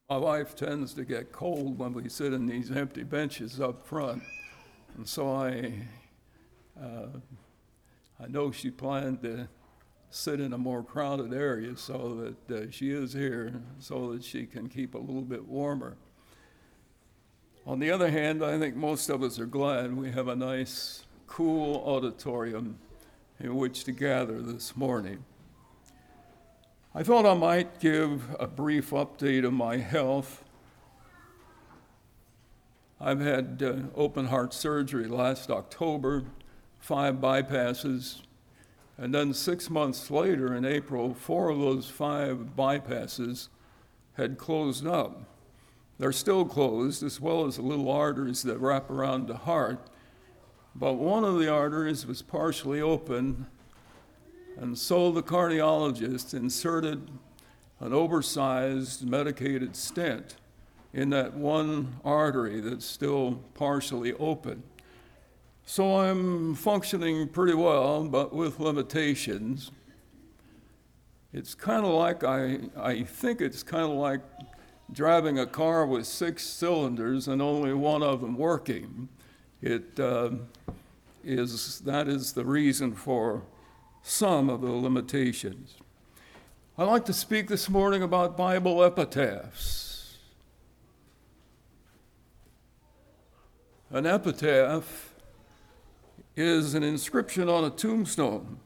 My wife tends to get cold when we sit in these empty benches up front, and so I know she planned to sit in a more crowded area so that she is here so that she can keep a little bit warmer. On the other hand, I think most of us are glad we have a nice, cool auditorium in which to gather this morning. I thought I might give a brief update of my health. I've had open heart surgery last October, 5 bypasses, and then 6 months later in April, 4 of those 5 bypasses had closed up. They're still closed, as well as the little arteries that wrap around the heart, but one of the arteries was partially open, and so the cardiologist inserted an oversized medicated stent in that one artery that's still partially open. So I'm functioning pretty well, but with limitations. It's kind of like, I think it's kind of like driving a car with 6 cylinders and only one of them working. That is the reason for some of the limitations. I'd like to speak this morning about Bible epitaphs. An epitaph is an inscription on a tombstone,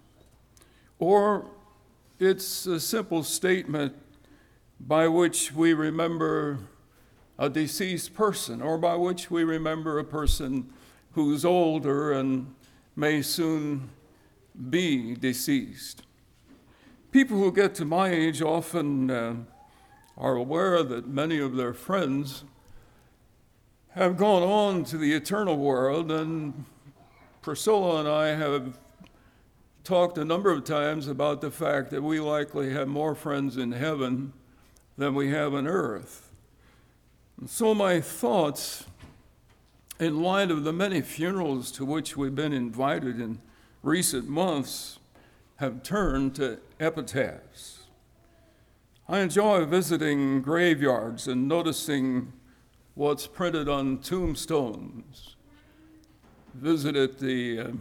or it's a simple statement by which we remember a deceased person, or by which we remember a person who's older and may soon be deceased. People who get to my age often are aware that many of their friends have gone on to the eternal world, and Priscilla and I have talked a number of times about the fact that we likely have more friends in heaven than we have on earth. And so my thoughts, in light of the many funerals to which we've been invited in recent months, have turned to epitaphs. I enjoy visiting graveyards and noticing what's printed on tombstones. Visited the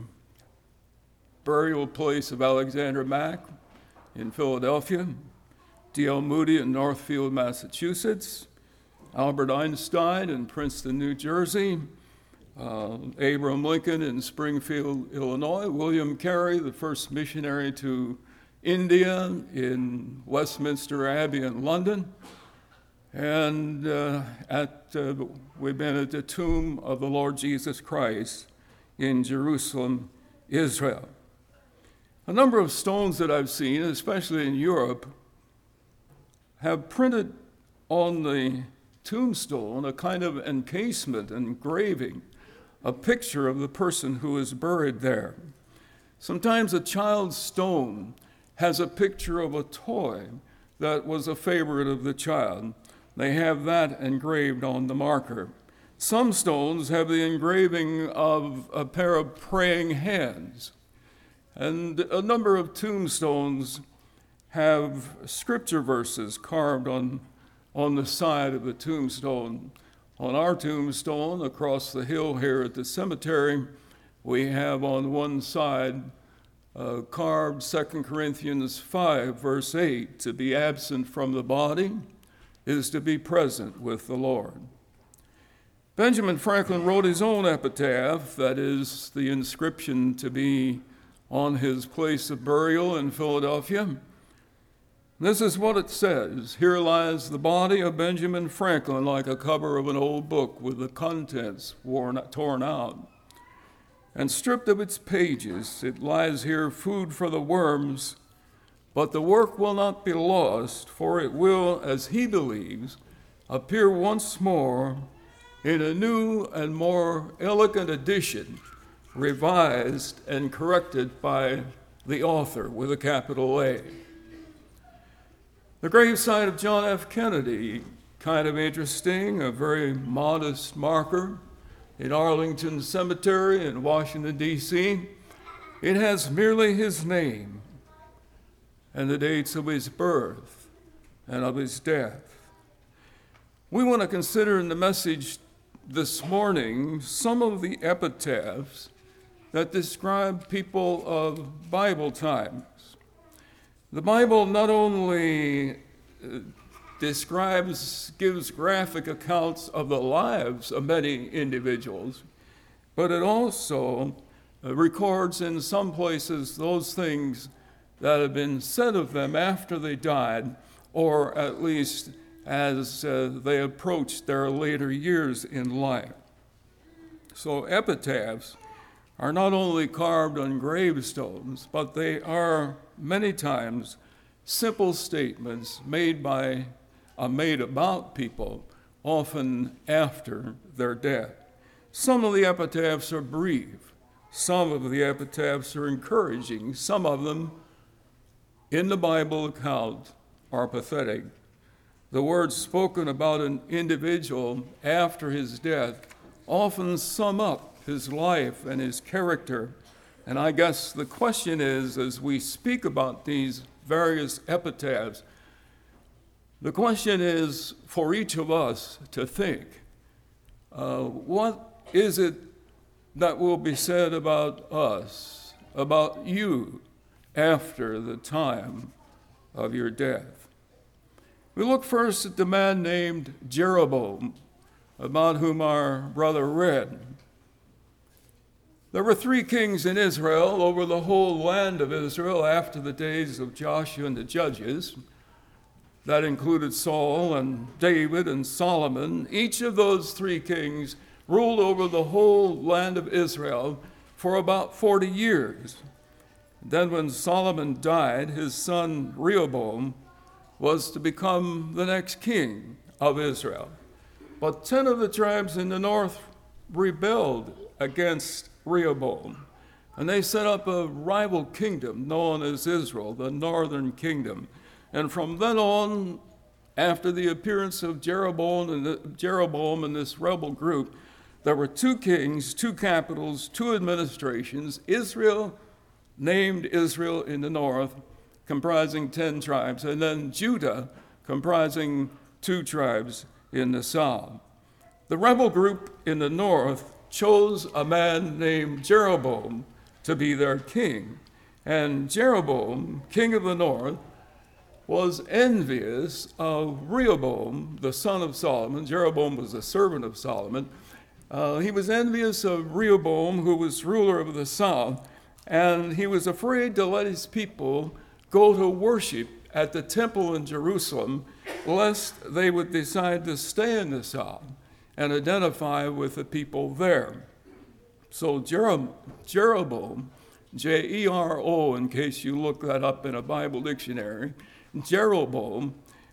burial place of Alexander Mack in Philadelphia, D.L. Moody in Northfield, Massachusetts, Albert Einstein in Princeton, New Jersey, Abraham Lincoln in Springfield, Illinois, William Carey, the first missionary to India, in Westminster Abbey in London, and we've been at the tomb of the Lord Jesus Christ in Jerusalem, Israel. A number of stones that I've seen, especially in Europe, have printed on the tombstone a kind of encasement, engraving, a picture of the person who is buried there. Sometimes a child's stone has a picture of a toy that was a favorite of the child. They have that engraved on the marker. Some stones have the engraving of a pair of praying hands. And a number of tombstones have scripture verses carved on the side of the tombstone. On our tombstone, across the hill here at the cemetery, we have on one side carved 2 Corinthians 5, verse 8, to be absent from the body is to be present with the Lord. Benjamin Franklin wrote his own epitaph, that is the inscription to be on his place of burial in Philadelphia. This is what it says: "Here lies the body of Benjamin Franklin like a cover of an old book with the contents torn out. And stripped of its pages, it lies here food for the worms, but the work will not be lost, for it will, as he believes, appear once more in a new and more elegant edition, revised and corrected by the author with a capital A." The gravesite of John F. Kennedy, kind of interesting, a very modest marker in Arlington Cemetery in Washington, D.C. It has merely his name and the dates of his birth and of his death. We want to consider in the message this morning some of the epitaphs that describe people of Bible times. The Bible not only gives graphic accounts of the lives of many individuals, but it also records in some places those things that have been said of them after they died, or at least as they approached their later years in life. So epitaphs are not only carved on gravestones, but they are many times simple statements made about people, often after their death. Some of the epitaphs are brief. Some of the epitaphs are encouraging. Some of them, in the Bible account, are pathetic. The words spoken about an individual after his death often sum up his life and his character. And I guess the question is, as we speak about these various epitaphs, the question is for each of us to think, what is it that will be said about us, about you, after the time of your death? We look first at the man named Jeroboam, about whom our brother read. There were 3 kings in Israel over the whole land of Israel after the days of Joshua and the Judges. That included Saul and David and Solomon. Each of those 3 kings ruled over the whole land of Israel for about 40 years. Then when Solomon died, his son Rehoboam was to become the next king of Israel. But 10 of the tribes in the north rebelled against Rehoboam, and they set up a rival kingdom known as Israel, the northern kingdom. And from then on, after the appearance of Jeroboam and this rebel group, there were 2 kings, 2 capitals, 2 administrations. Israel, named Israel in the north, comprising 10 tribes, and then Judah, comprising 2 tribes in the south. The rebel group in the north chose a man named Jeroboam to be their king. And Jeroboam, king of the north, was envious of Rehoboam, the son of Solomon. Jeroboam was a servant of Solomon. He was envious of Rehoboam, who was ruler of the south, and he was afraid to let his people go to worship at the temple in Jerusalem, lest they would decide to stay in the south and identify with the people there. So Jeroboam, Jero, in case you look that up in a Bible dictionary, Jeroboam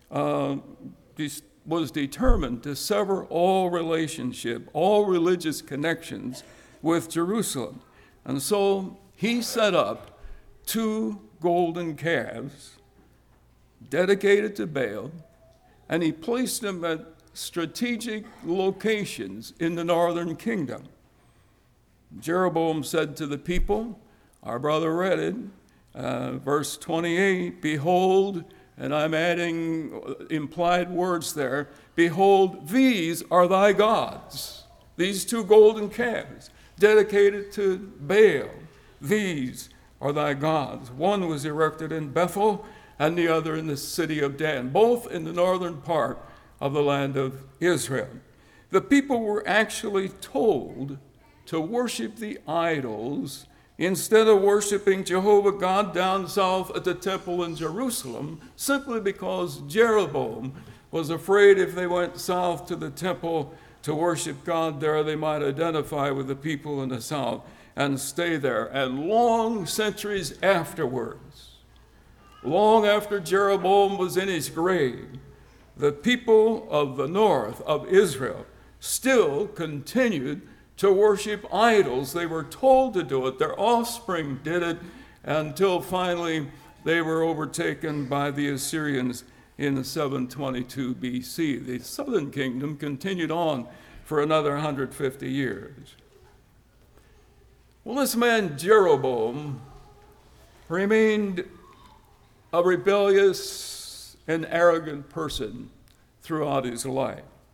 was determined to sever all relationship, all religious connections with Jerusalem. And so he set up 2 golden calves dedicated to Baal, and he placed them at strategic locations in the northern kingdom. Jeroboam said to the people, our brother read it, verse 28, behold, and I'm adding implied words there, behold, these are thy gods. These 2 golden calves dedicated to Baal, these are thy gods. One was erected in Bethel and the other in the city of Dan, both in the northern part of the land of Israel. The people were actually told to worship the idols instead of worshiping Jehovah God down south at the temple in Jerusalem, simply because Jeroboam was afraid if they went south to the temple to worship God there, they might identify with the people in the south and stay there. And long centuries afterwards, long after Jeroboam was in his grave, the people of the north of Israel still continued to worship idols. They were told to do it. Their offspring did it until finally they were overtaken by the Assyrians in 722 BC. The southern kingdom continued on for another 150 years. Well, this man Jeroboam remained a rebellious and arrogant person throughout his life.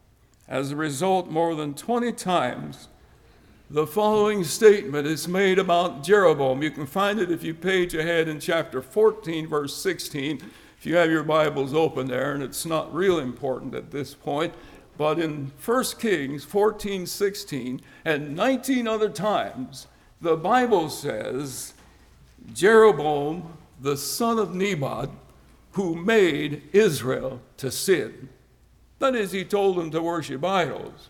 As a result, more than 20 times, the following statement is made about Jeroboam. You can find it if you page ahead in chapter 14, verse 16, if you have your Bibles open there, and it's not real important at this point. But in 1 Kings 14, 16, and 19 other times, the Bible says, Jeroboam, the son of Nebat, who made Israel to sin. That is, he told them to worship idols.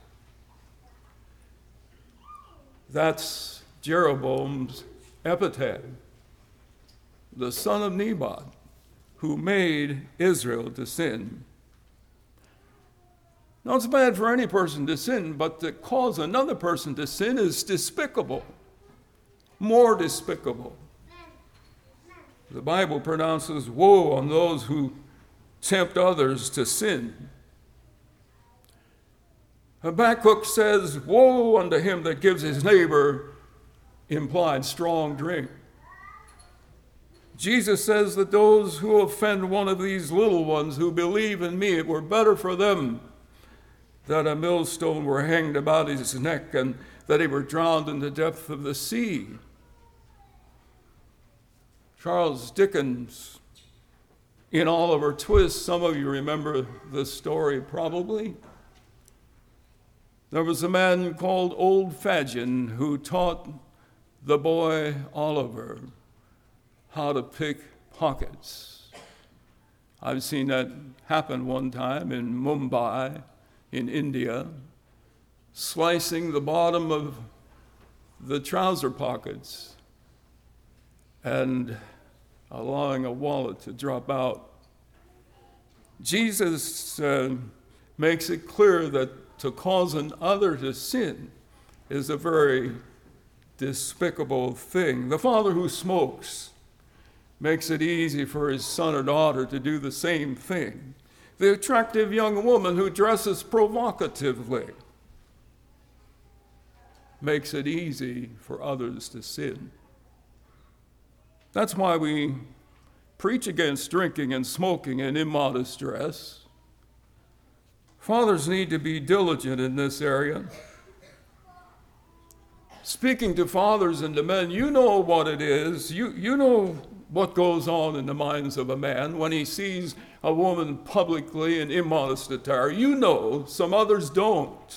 That's Jeroboam's epitaph. The son of Nebat, who made Israel to sin. Now, it's bad for any person to sin, but to cause another person to sin is despicable. More despicable. The Bible pronounces woe on those who tempt others to sin. Habakkuk says, woe unto him that gives his neighbor implied strong drink. Jesus says that those who offend one of these little ones who believe in me, it were better for them that a millstone were hanged about his neck and that he were drowned in the depth of the sea. Charles Dickens, in Oliver Twist, some of you remember this story probably. There was a man called Old Fagin who taught the boy Oliver how to pick pockets. I've seen that happen one time in Mumbai, in India, slicing the bottom of the trouser pockets and allowing a wallet to drop out. Jesus makes it clear that to cause another to sin is a very despicable thing. The father who smokes makes it easy for his son or daughter to do the same thing. The attractive young woman who dresses provocatively makes it easy for others to sin. That's why we preach against drinking and smoking and immodest dress. Fathers need to be diligent in this area. Speaking to fathers and to men, you know what it is. You know what goes on in the minds of a man when he sees a woman publicly in immodest attire. You know, some others don't.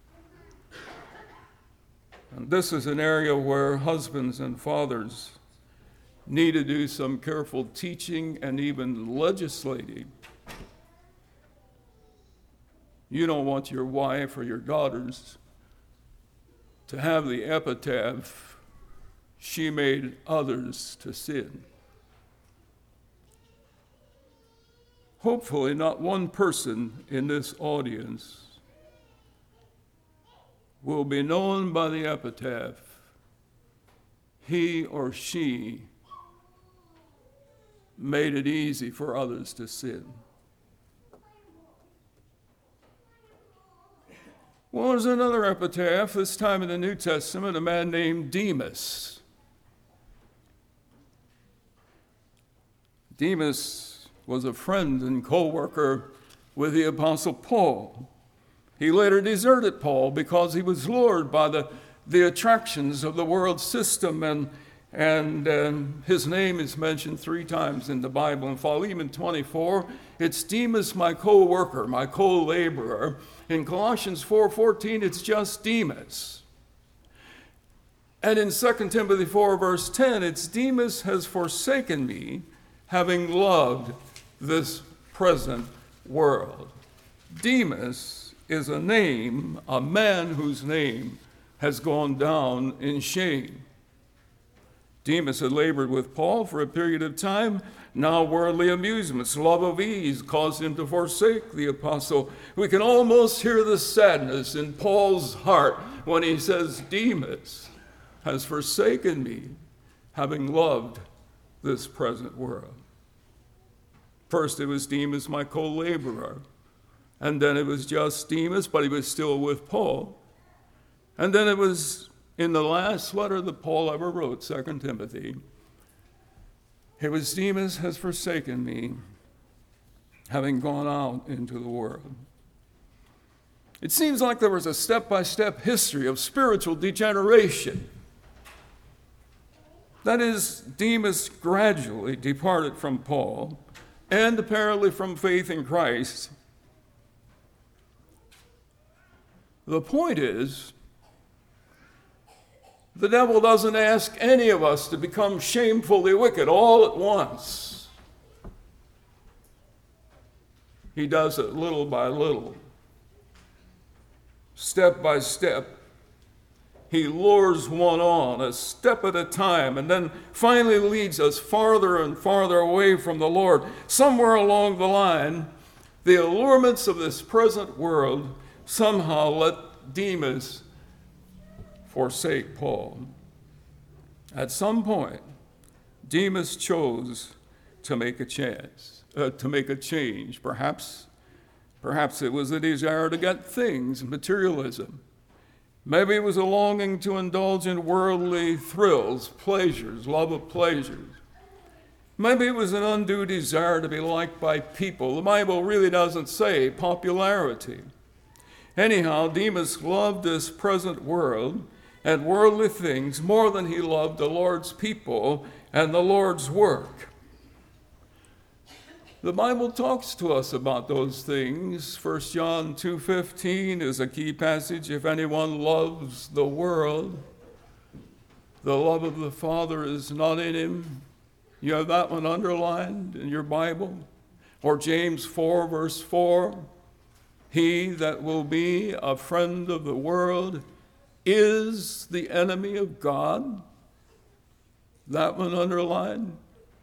And this is an area where husbands and fathers need to do some careful teaching and even legislating. You don't want your wife or your daughters to have the epitaph, she made others to sin. Hopefully, not one person in this audience will be known by the epitaph, he or she made it easy for others to sin. Well, there's another epitaph, this time in the New Testament, a man named Demas. Demas was a friend and co-worker with the Apostle Paul. He later deserted Paul because he was lured by the attractions of the world system, and his name is mentioned 3 times in the Bible. In Philemon 24, it's Demas, my co-worker, my co-laborer. In Colossians 4:14, it's just Demas. And in 2 Timothy 4, verse 10, it's Demas has forsaken me, having loved this present world. Demas is a name, a man whose name has gone down in shame. Demas had labored with Paul for a period of time. Now worldly amusements, love of ease, caused him to forsake the apostle. We can almost hear the sadness in Paul's heart when he says, Demas has forsaken me, having loved this present world. First it was Demas, my co-laborer. And then it was just Demas, but he was still with Paul. And then it was in the last letter that Paul ever wrote, 2 Timothy, it was Demas has forsaken me, having gone out into the world. It seems like there was a step-by-step history of spiritual degeneration. That is, Demas gradually departed from Paul and apparently from faith in Christ. The point is, the devil doesn't ask any of us to become shamefully wicked all at once. He does it little by little, step by step. He lures one on, a step at a time, and then finally leads us farther and farther away from the Lord. Somewhere along the line, the allurements of this present world somehow let Demas forsake Paul. At some point, Demas chose to make a change. Perhaps it was a desire to get things, materialism. Maybe it was a longing to indulge in worldly thrills, pleasures, love of pleasures. Maybe it was an undue desire to be liked by people. The Bible really doesn't say popularity. Anyhow, Demas loved this present world and worldly things more than he loved the Lord's people and the Lord's work. The Bible talks to us about those things. 1 John 2:15 is a key passage. If anyone loves the world, the love of the Father is not in him. You have that one underlined in your Bible. Or James 4, verse 4, he that will be a friend of the world is the enemy of God. That one underlined.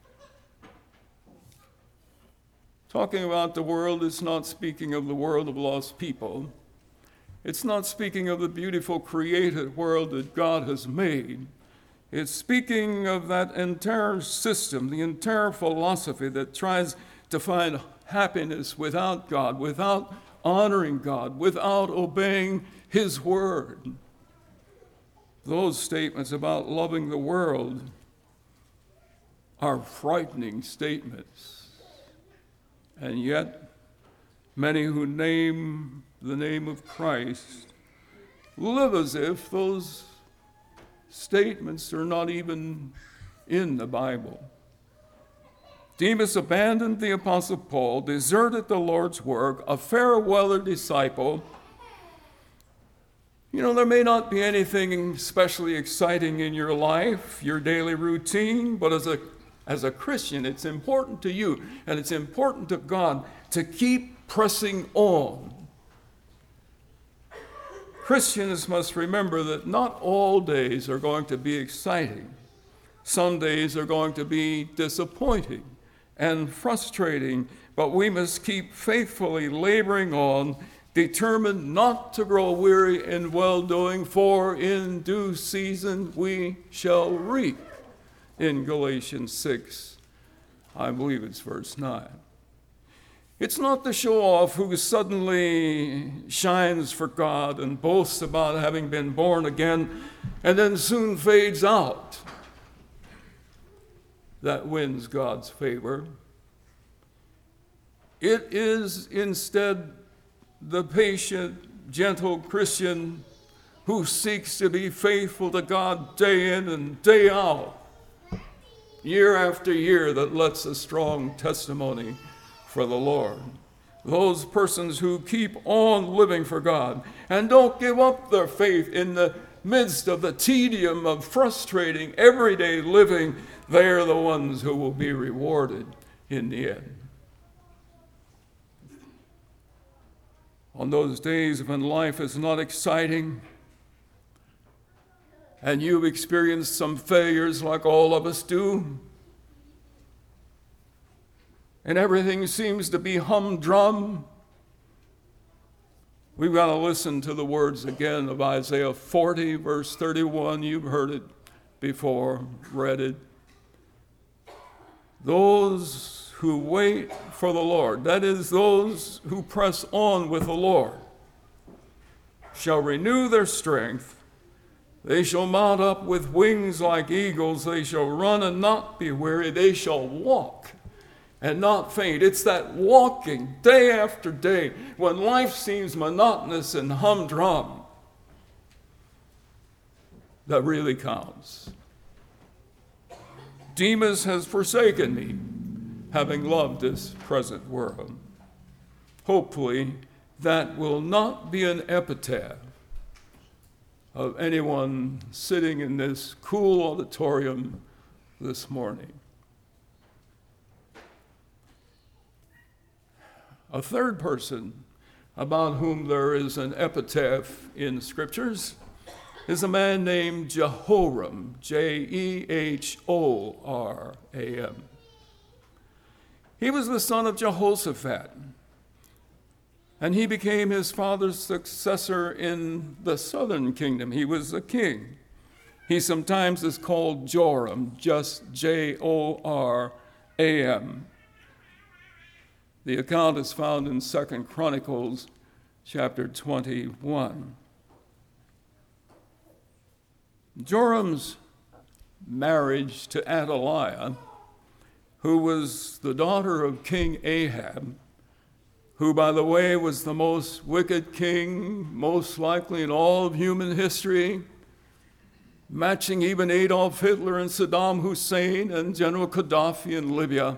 Talking about the world is not speaking of the world of lost people. It's not speaking of the beautiful created world that God has made. It's speaking of that entire system, the entire philosophy that tries to find happiness without God, without honoring God, without obeying His word. Those statements about loving the world are frightening statements. And yet, many who name the name of Christ live as if those statements are not even in the Bible. Demas abandoned the Apostle Paul, deserted the Lord's work, a fair-weather disciple. You know, there may not be anything especially exciting in your life, your daily routine, but as a Christian, it's important to you and it's important to God to keep pressing on. Christians must remember that not all days are going to be exciting. Some days are going to be disappointing and frustrating, but we must keep faithfully laboring on, determined not to grow weary in well-doing, for in due season we shall reap. In Galatians 6, I believe it's verse 9. It's not the show-off who suddenly shines for God and boasts about having been born again and then soon fades out that wins God's favor. It is instead the patient, gentle Christian who seeks to be faithful to God day in and day out, year after year, that lets a strong testimony for the Lord. Those persons who keep on living for God and don't give up their faith in the midst of the tedium of frustrating everyday living, they are the ones who will be rewarded in the end. On those days when life is not exciting and you've experienced some failures like all of us do, and everything seems to be humdrum, we've got to listen to the words again of Isaiah 40, verse 31. You've heard it before, read it. Those who wait for the Lord, that is, those who press on with the Lord, shall renew their strength. They shall mount up with wings like eagles. They shall run and not be weary. They shall walk and not faint. It's that walking day after day when life seems monotonous and humdrum that really counts. Demas has forsaken me, having loved this present world. Hopefully, that will not be an epitaph of anyone sitting in this cool auditorium this morning. A third person about whom there is an epitaph in Scriptures is a man named Jehoram, Jehoram. He was the son of Jehoshaphat, and he became his father's successor in the southern kingdom. He was a king. He sometimes is called Joram, just Joram. The account is found in 2 Chronicles chapter 21. Joram's marriage to Athaliah, who was the daughter of King Ahab, who, by the way, was the most wicked king, most likely in all of human history, matching even Adolf Hitler and Saddam Hussein and General Gaddafi in Libya.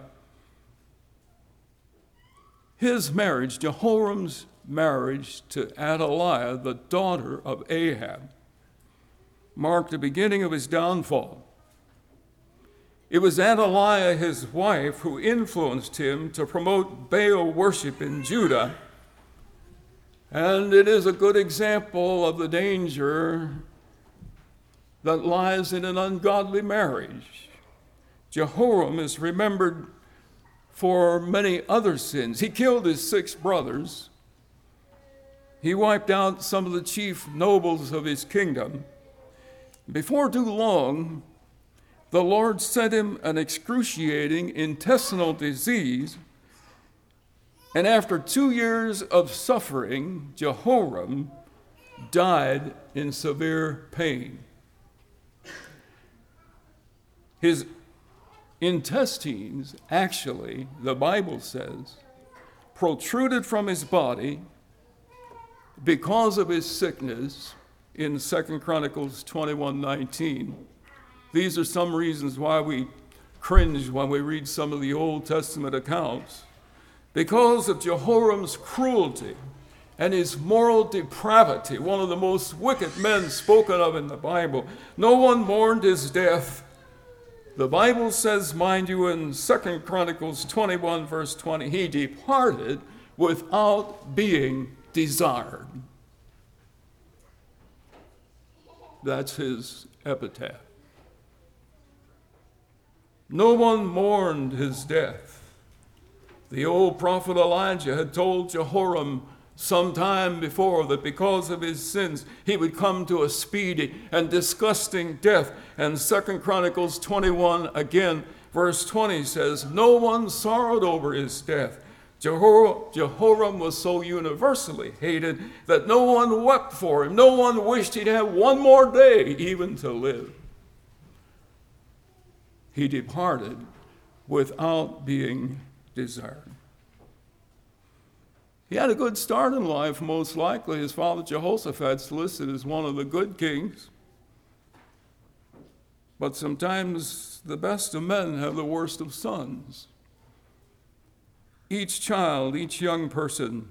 His marriage, Jehoram's marriage to Athaliah, the daughter of Ahab, marked the beginning of his downfall. It was Athaliah, his wife, who influenced him to promote Baal worship in Judah. And it is a good example of the danger that lies in an ungodly marriage. Jehoram is remembered for many other sins. He killed his 6 brothers. He wiped out some of the chief nobles of his kingdom. Before too long, the Lord sent him an excruciating intestinal disease, and after 2 years of suffering, Jehoram died in severe pain. His intestines, actually, the Bible says, protruded from his body because of his sickness in 2 Chronicles 21:19. These are some reasons why we cringe when we read some of the Old Testament accounts. Because of Jehoram's cruelty and his moral depravity, one of the most wicked men spoken of in the Bible, no one mourned his death. The Bible says, mind you, in 2 Chronicles 21, verse 20, he departed without being desired. That's his epitaph. No one mourned his death. The old prophet Elijah had told Jehoram some time before that because of his sins, he would come to a speedy and disgusting death. And 2 Chronicles 21, again, verse 20 says, no one sorrowed over his death. Jehoram was so universally hated that no one wept for him. No one wished he'd have one more day even to live. He departed without being desired. He had a good start in life, most likely. His father Jehoshaphat's listed as one of the good kings. But sometimes the best of men have the worst of sons. Each child, each young person,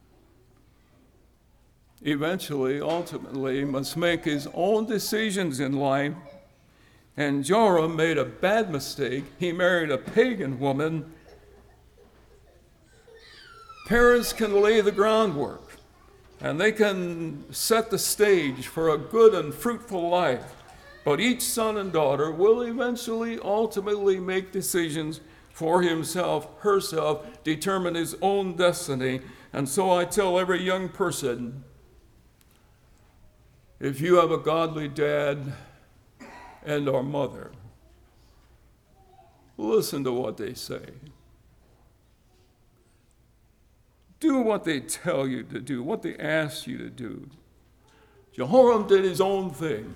eventually, ultimately, must make his own decisions in life. And Joram made a bad mistake. He married a pagan woman. Parents can lay the groundwork, and they can set the stage for a good and fruitful life. But each son and daughter will eventually, ultimately make decisions for himself, herself, determine his own destiny. And so I tell every young person, if you have a godly dad and or mother, listen to what they say. Do what they tell you to do, what they ask you to do. Jehoram did his own thing.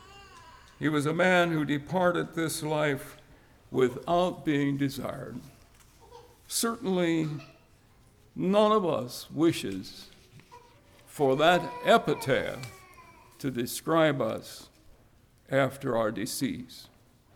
He was a man who departed this life without being desired. Certainly, none of us wishes for that epitaph to describe us after our decease.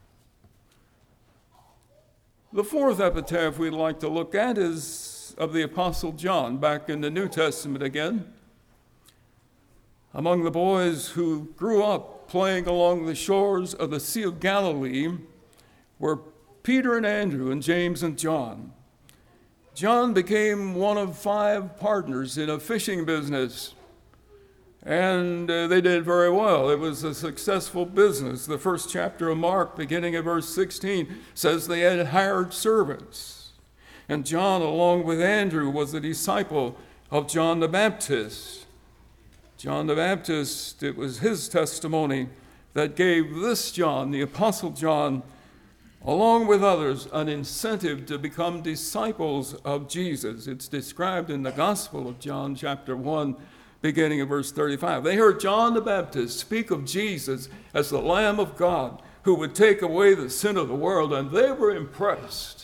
The fourth epitaph we'd like to look at is of the Apostle John, back in the New Testament again. Among the boys who grew up playing along the shores of the Sea of Galilee were Peter and Andrew and James and John. John became one of 5 partners in a fishing business, and they did very well. It was a successful business. The first chapter of Mark, beginning at verse 16, says they had hired servants. And John, along with Andrew, was a disciple of John the Baptist. John the Baptist, it was his testimony that gave this John, the Apostle John, along with others, an incentive to become disciples of Jesus. It's described in the Gospel of John, chapter 1, beginning of verse 35. They heard John the Baptist speak of Jesus as the Lamb of God who would take away the sin of the world, and they were impressed.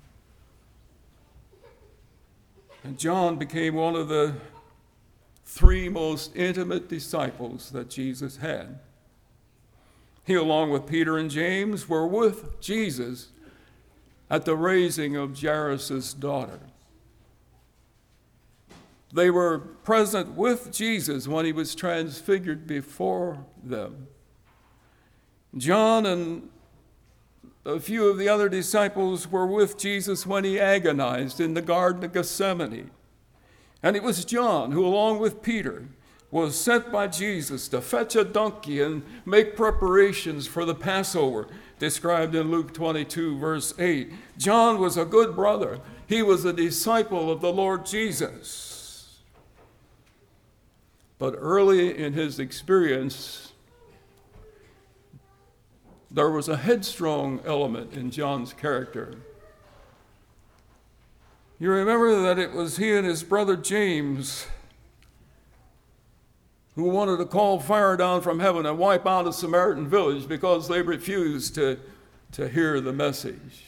And John became one of the 3 most intimate disciples that Jesus had. He, along with Peter and James, were with Jesus at the raising of Jairus' daughter. They were present with Jesus when he was transfigured before them. John and a few of the other disciples were with Jesus when he agonized in the Garden of Gethsemane. And it was John who, along with Peter, was sent by Jesus to fetch a donkey and make preparations for the Passover, described in Luke 22, verse 8. John was a good brother. He was a disciple of the Lord Jesus. But early in his experience, there was a headstrong element in John's character. You remember that it was he and his brother James who wanted to call fire down from heaven and wipe out a Samaritan village because they refused to hear the message.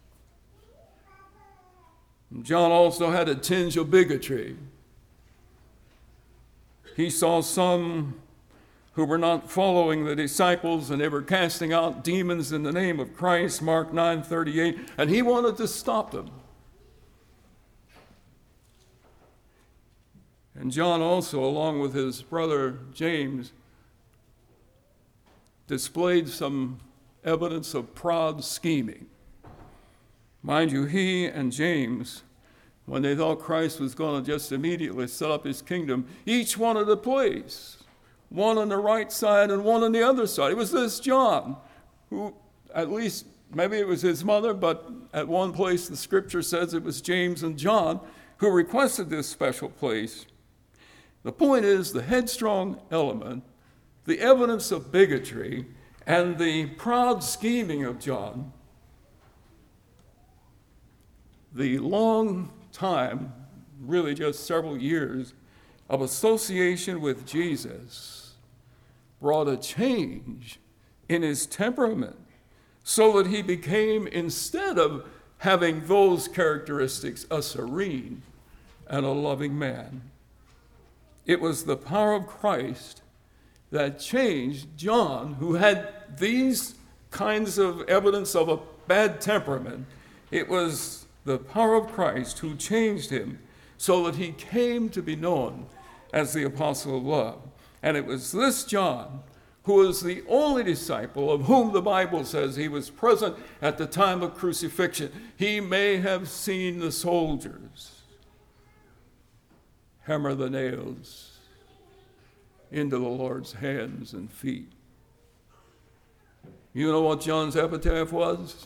John also had a tinge of bigotry. He saw some who were not following the disciples, and they were casting out demons in the name of Christ, Mark 9:38, and he wanted to stop them. And John also, along with his brother James, displayed some evidence of proud scheming. Mind you, he and James, when they thought Christ was going to just immediately set up his kingdom, each wanted a place, one on the right side and one on the other side. It was this John, who, at least maybe it was his mother, but at one place the scripture says it was James and John who requested this special place. The point is, the headstrong element, the evidence of bigotry, and the proud scheming of John, the long time, really just several years, of association with Jesus brought a change in his temperament so that he became, instead of having those characteristics, a serene and a loving man. It was the power of Christ that changed John, who had these kinds of evidence of a bad temperament. It was the power of Christ who changed him so that he came to be known as the apostle of love. And it was this John who was the only disciple of whom the Bible says he was present at the time of crucifixion. He may have seen the soldiers hammer the nails into the Lord's hands and feet. You know what John's epitaph was?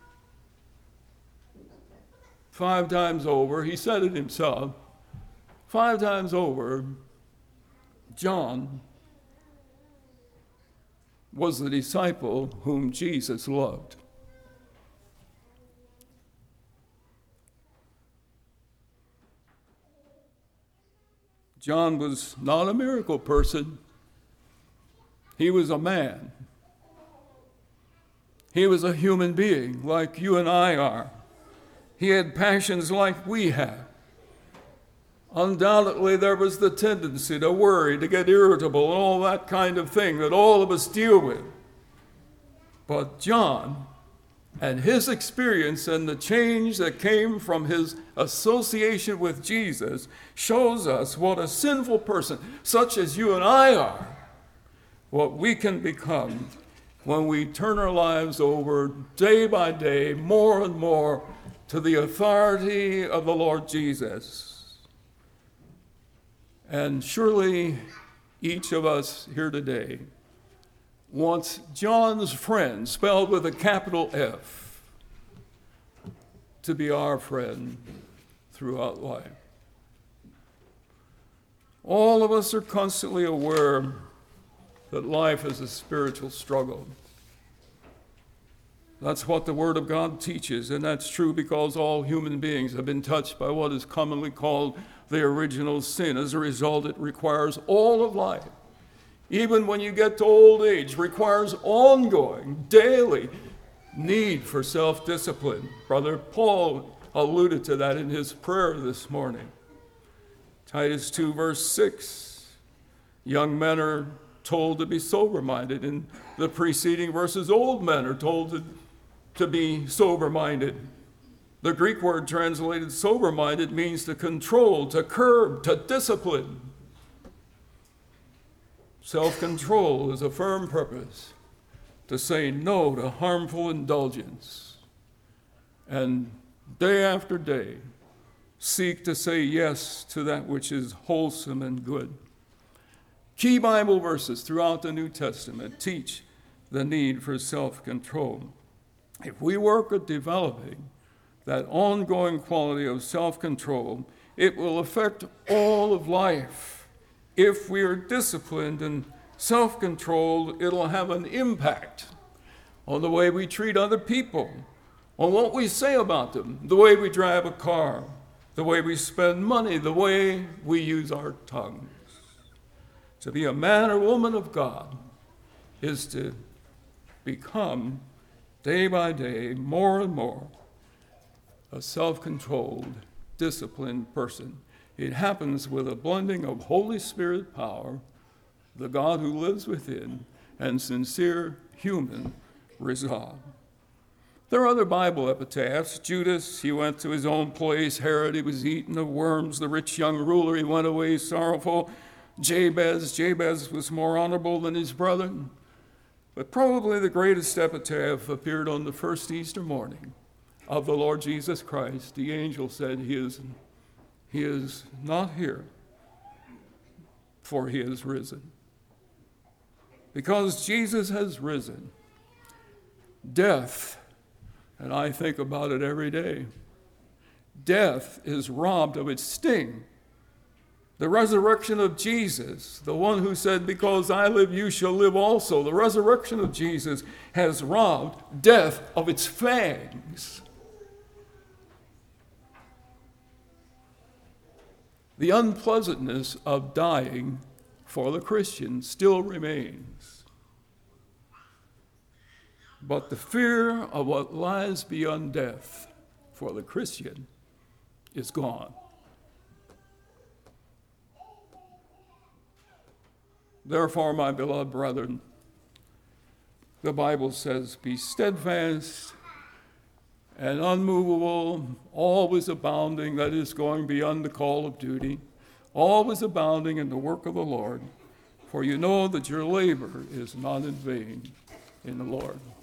5 times over, he said it himself, 5 times over, John was the disciple whom Jesus loved. John was not a miracle person. He was a man. He was a human being like you and I are. He had passions like we have. Undoubtedly, there was the tendency to worry, to get irritable, and all that kind of thing that all of us deal with. But John and his experience and the change that came from his association with Jesus shows us what a sinful person, such as you and I are, what we can become when we turn our lives over day by day, more and more, to the authority of the Lord Jesus. And surely each of us here today wants John's friend, spelled with a capital F, to be our friend throughout life. All of us are constantly aware that life is a spiritual struggle. That's what the Word of God teaches, and that's true because all human beings have been touched by what is commonly called the original sin. As a result, it requires all of life, even when you get to old age, requires ongoing, daily need for self-discipline. Brother Paul alluded to that in his prayer this morning. Titus 2, verse 6, young men are told to be sober-minded. In the preceding verses, old men are told to be sober-minded. The Greek word translated sober-minded means to control, to curb, to discipline. Self-control is a firm purpose to say no to harmful indulgence, and day after day seek to say yes to that which is wholesome and good. Key Bible verses throughout the New Testament teach the need for self-control. If we work at developing that ongoing quality of self-control, it will affect all of life. If we are disciplined and self-controlled, it'll have an impact on the way we treat other people, on what we say about them, the way we drive a car, the way we spend money, the way we use our tongues. To be a man or woman of God is to become, day by day, more and more, a self-controlled, disciplined person. It happens with a blending of Holy Spirit power, the God who lives within, and sincere human resolve. There are other Bible epitaphs. Judas, he went to his own place. Herod, he was eaten of worms. The rich young ruler, he went away sorrowful. Jabez was more honorable than his brother. But probably the greatest epitaph appeared on the first Easter morning of the Lord Jesus Christ. The angel said, He is not here, for he is risen. Because Jesus has risen, death, and I think about it every day, death is robbed of its sting. The resurrection of Jesus, the one who said, because I live, you shall live also. The resurrection of Jesus has robbed death of its fangs. The unpleasantness of dying for the Christian still remains. But the fear of what lies beyond death for the Christian is gone. Therefore, my beloved brethren, the Bible says, be steadfast and unmovable, always abounding, that is, going beyond the call of duty, always abounding in the work of the Lord, for you know that your labor is not in vain in the Lord.